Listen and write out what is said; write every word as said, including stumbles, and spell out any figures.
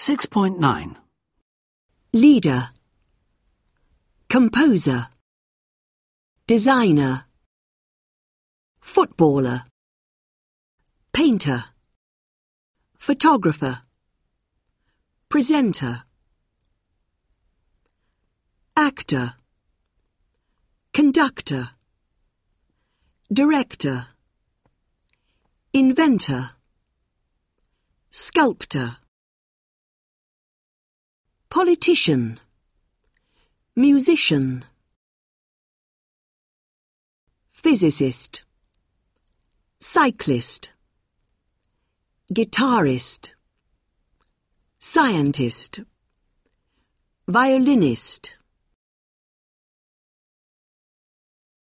six point nine. Leader, composer, designer, footballer, painter, photographer, presenter, actor, conductor, director, inventor, sculptor, politician, musician, physicist, cyclist, guitarist, scientist, violinist,